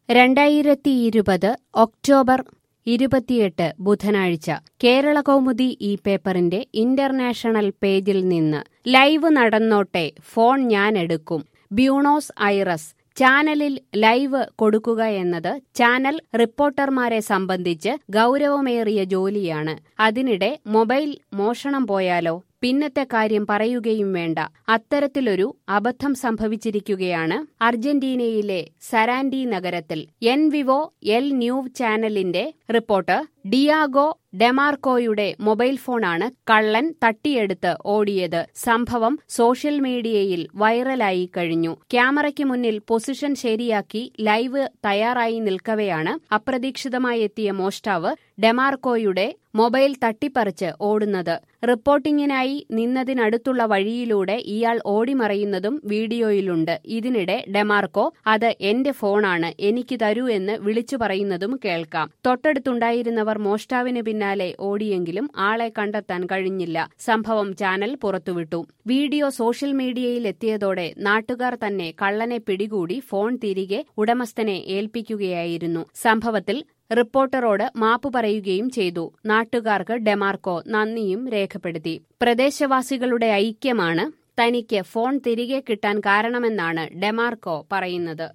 2020 October 28 ബുധനാഴ്ച കേരളകൗമുദി ഈ പേപ്പറിന്റെ ഇന്റർനാഷണൽ പേജിൽ നിന്ന് ലൈവ് നടന്നോട്ടെ, ഫോൺ ഞാനെടുക്കും. Buenos Aires. ചാനലിൽ ലൈവ് കൊടുക്കുക എന്നത് ചാനൽ റിപ്പോർട്ടർമാരെ സംബന്ധിച്ച് ഗൗരവമേറിയ ജോലിയാണ്. അതിനിടെ മൊബൈൽ മോഷണം പോയാലോ? പിന്നത്തെ കാര്യം പറയുകയും വേണ്ട. അത്തരത്തിലൊരു അബദ്ധം സംഭവിച്ചിരിക്കുകയാണ് അർജന്റീനയിലെ സരാൻഡി നഗരത്തിൽ. എൻ വിവോ എൽ ന്യൂവ് ചാനലിന്റെ റിപ്പോർട്ടർ ഡിയാഗോ ഡെമാർക്കോയുടെ മൊബൈൽ ഫോണാണ് കള്ളൻ തട്ടിയെടുത്ത് ഓടിയത്. സംഭവം സോഷ്യൽ മീഡിയയിൽ വൈറലായി കഴിഞ്ഞു. ക്യാമറയ്ക്ക് മുന്നിൽ പൊസിഷൻ ശരിയാക്കി ലൈവ് തയ്യാറായി നിൽക്കവെയാണ് അപ്രതീക്ഷിതമായി എത്തിയ മോഷ്ടാവ് ഡെമാർക്കോയുടെ മൊബൈൽ തട്ടിപ്പറിച്ച് ഓടുന്നത്. റിപ്പോർട്ടിങ്ങിനായി നിന്നതിനടുത്തുള്ള വഴിയിലൂടെ ഇയാൾ ഓടിമറയുന്നതും വീഡിയോയിലുണ്ട്. ഇതിനിടെ ഡെമാർക്കോ "അത് എന്റെ ഫോണാണ്, എനിക്ക് തരൂ" എന്ന് വിളിച്ചു പറയുന്നതും കേൾക്കാം. തൊട്ടടുത്തുണ്ടായിരുന്നവർ മോഷ്ടാവിന് പിന്നാലെ ഓടിയെങ്കിലും ആളെ കണ്ടെത്താൻ കഴിഞ്ഞില്ല. സംഭവം ചാനൽ പുറത്തുവിട്ടു. വീഡിയോ സോഷ്യൽ മീഡിയയിൽ എത്തിയതോടെ നാട്ടുകാർ തന്നെ കള്ളനെ പിടികൂടി ഫോൺ തിരികെ ഉടമസ്ഥനെ ഏൽപ്പിക്കുകയായിരുന്നു. സംഭവത്തിൽ റിപ്പോർട്ടറോട് മാപ്പ് പറയുകയും ചെയ്തു. നാട്ടുകാർക്ക് ഡെമാർക്കോ നന്ദിയും രേഖപ്പെടുത്തി. പ്രദേശവാസികളുടെ ഐക്യമാണ് തനിക്ക് ഫോൺ തിരികെ കിട്ടാൻ കാരണമെന്നാണ് ഡെമാർക്കോ പറയുന്നത്.